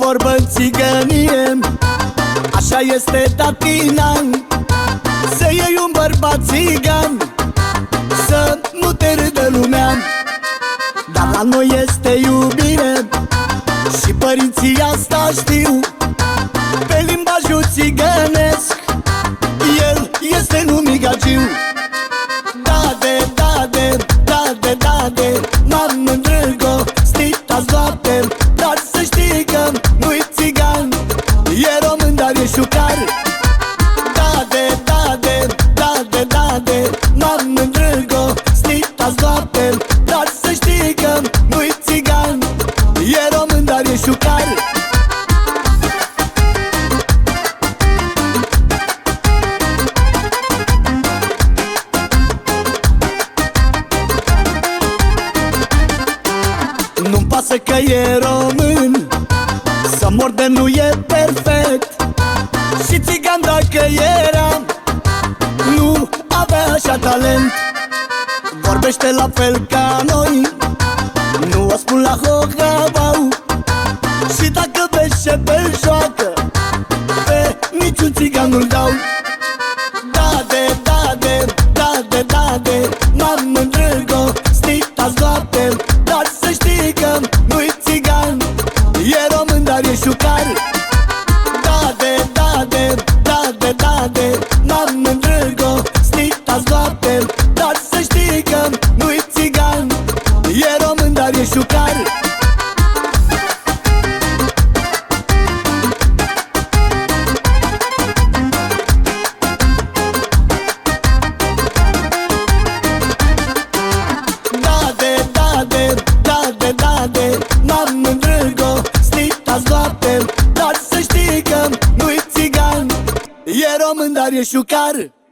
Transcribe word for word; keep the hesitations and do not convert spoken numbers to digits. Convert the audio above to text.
vorbă în țigănie, așa este tatina, să iei un bărbat țigan, să nu te râdă lumea. Dar la noi este iubire și părinții asta știu. Pe limbajul țigănesc el este numit gagiu. Da de, da de, da de, da de, m-am îndrăgostit azi noapte, dar să știi că nu-i țigan, e român, dar e șucar. Da de, da de, da de, da de, m-am îndrăgostit azi noapte, dar să știi că nu-i țigan, e român, dar e șucar. Nu-mi pasă că e român, să mor de nu e perfect. Și țigan dacă era, nu avea așa talent. Vorbește la fel ca noi, nu o spun la hohabau. Și dacă vezi ce bel joacă, pe niciun țigan nu-l dau. Da de, da de, da de, da de, m-am îndrăgostit azi noapte, dar să știi că nu-i țigan, e român, dar e șucar. Da de, da de, da de, da de, m-am îndrăgostit azi noapte, dar să știi că nu-i țigan, e român, dar e șucar. Da de, da de, da de, da de, m-am îndrăgostit azi noapte, dar să știi că nu-i țigan, e român, dar e șucar.